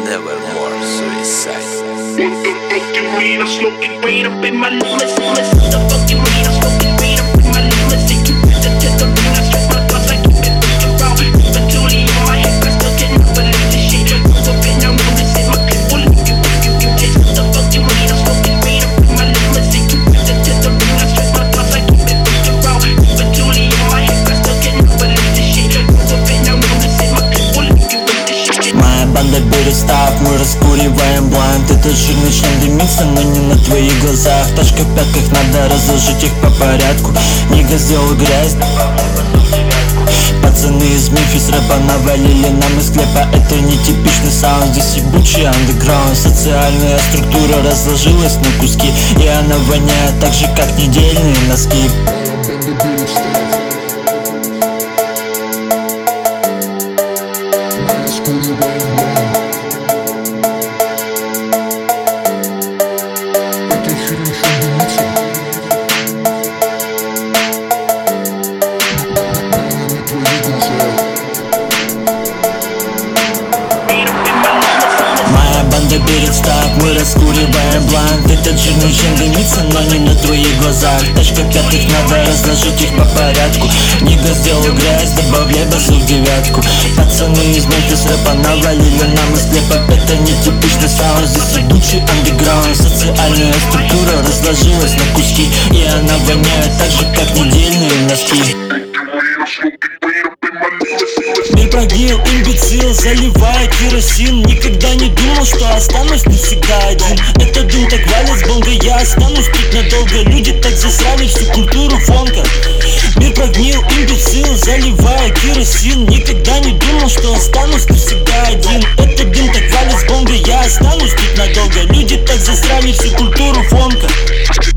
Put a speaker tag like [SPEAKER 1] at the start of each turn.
[SPEAKER 1] never more suicide.
[SPEAKER 2] What the fuck you mean? I'm smoking weed up in my limousine. What the fuck you mean? I'm smoking weed up in my limousine. You put the tip on me, I stress my thoughts, I keep it thinking round. Keep a Julie on my head, I still can't believe this shit. Move up and now noticing my clip will leave you. What the fuck you mean? I'm smoking weed up in my limousine. You put the tip on me, I stress my thoughts, I keep it thinking round. Keep a Julie on my head, I still can't believe this shit. Move up and now noticing my clip will leave you with this shit.
[SPEAKER 3] Моя банда берет став, мы раскуриваем блант. Этот жир начнет дымиться, но не на твоих глазах. Ташка в пятках, надо разложить их по порядку. Нига сделал грязь, пацаны из Мемфис рэпа навалили нам из склепа. Это не типичный саунд, здесь ебучий андеграунд. Социальная структура разложилась на куски, и она воняет так же, как недельные носки. Моя банда берет став, мы раскуриваем блант. Этот жир начнет дымиться, но не на твоих глазах. Тачка пятых, надо разложить их по порядку. Нига сделал грязь, добавляй басу в девятку. Пацаны из Мемфис рэпа навалили нам из склепа. Это не типичный саунд, здесь ебучий андеграунд. Социальная структура разложилась на куски, и она воняет так же, как недельные носки. Мир прогнил, имбецил, заливая керосин. Никогда не думал, что останусь навсегда один. Этот дым так валит с бонга, я останусь тут надолго. Люди так засрали всю культуру фонка. Мир прогнил, имбецил, заливая керосин. Никогда не думал, что останусь навсегда один. Этот дым так валит с бонга, я останусь тут надолго. Люди так засрали всю культуру фонка.